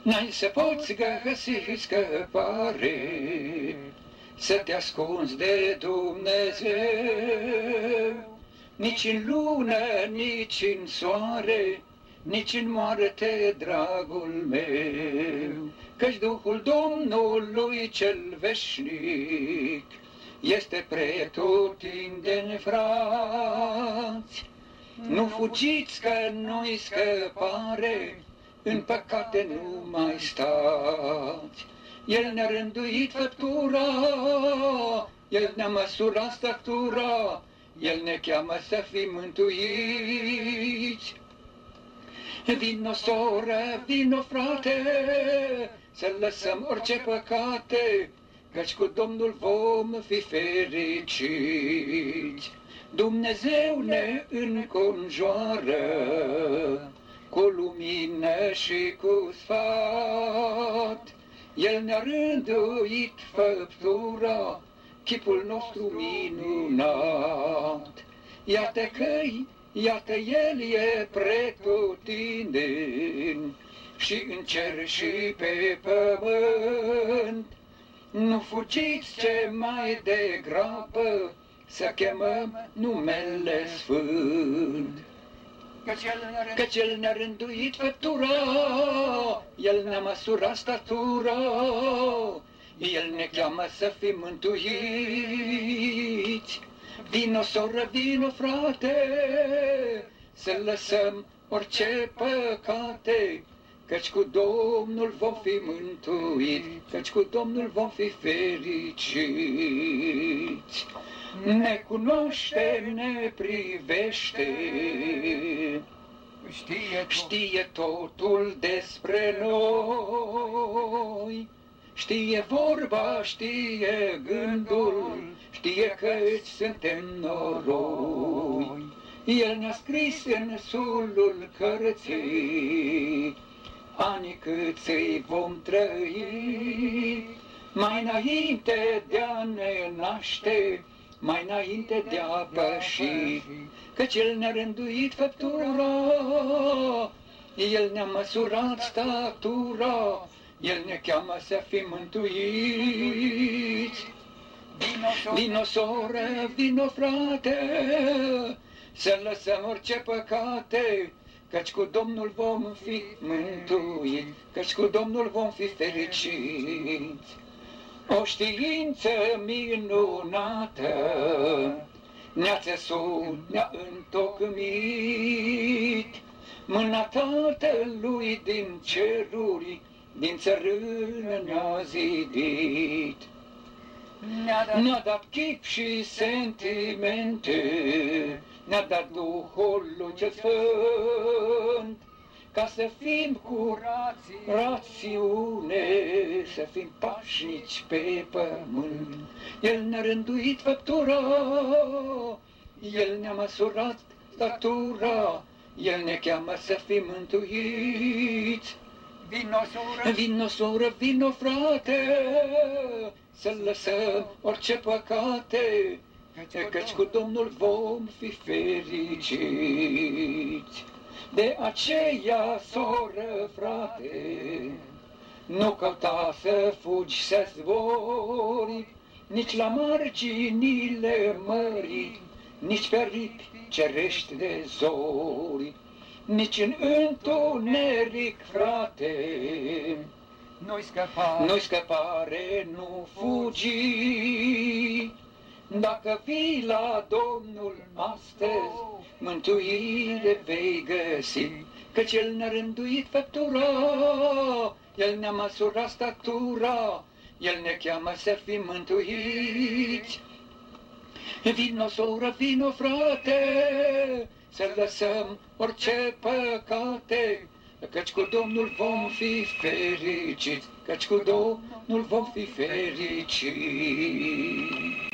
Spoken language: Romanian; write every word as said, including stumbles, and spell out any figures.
N-ai să poți găsi scăpare, să te ascunzi de Dumnezeu, nici în lună, nici în soare, nici în moarte, dragul meu, căci Duhul Domnului cel veșnic este pretutindeni, frați. Nu fugiți că nu-i scăpare, în păcate nu mai stați. El ne-a rânduit făptura, El ne-a măsurat statura, El ne cheamă să fim mântuiți. Vino, soră, vino, frate, să lăsăm orice păcate, căci cu Domnul vom fi fericiți. Dumnezeu ne înconjoară cu lumină și cu sfat. El ne-a rânduit făptura, chipul nostru minunat. Iată că-i, iată El e pretutindeni, și în cer și pe pământ. Nu fugiți ce mai degrabă, să chemăm numele Sfânt. Căci El ne-a rânduit făptura, El ne-a măsurat statura, El ne cheamă să fim mântuiți. Vino, soră, vino, frate, să lăsăm orice păcate, căci cu Domnul vom fi mântuiți, căci cu Domnul vom fi fericiți. Ne cunoaște, ne privește, știe, știe totul despre noi, știe vorba, știe gândul, știe că-ți suntem noroi. El ne-a scris în sulul cărții anii câți îi vom trăi, mai înainte de a ne naște, mai înainte de a păși, căci El ne-a rânduit făptura, El ne-a măsurat statura, El ne cheamă să fim mântuiți. Vino, soră, vino, frate, să lăsăm orice păcate, căci cu Domnul vom fi mântuiți, căci cu Domnul vom fi fericiți. O știință minunată ne-a țesut, ne-a întocmit, mâna Tatălui din ceruri, din țărână ne-a zidit. Ne-a dat chip și sentimente, ne-a dat Duhul lui cel Sfânt, ca să fim cu rațiune, să fim pașnici pe pământ. El ne-a rânduit făptura, El ne-a măsurat statura, El ne cheamă să fim mântuiți. Vino, soră, vino, soră, vino, frate, să lăsăm orice păcate, căci cu Domnul vom fi fericiți. De aceea, soră, frate, nu căuta să fugi, să zbori, nici la marginile mării, nici pe aripi cerești de zori, nici în întuneric, frate, nu-i scăpare, nu-i scăpare, nu fugi. Dacă vii la Domnul astăzi, mântuire vei găsi, căci El ne-a rânduit făptura, El ne-a măsurat statura, El ne cheamă să fim mântuiți. Vino, soră, vino, frate, să lăsăm orice păcate, căci cu Domnul vom fi fericiți, căci cu Domnul vom fi fericiți.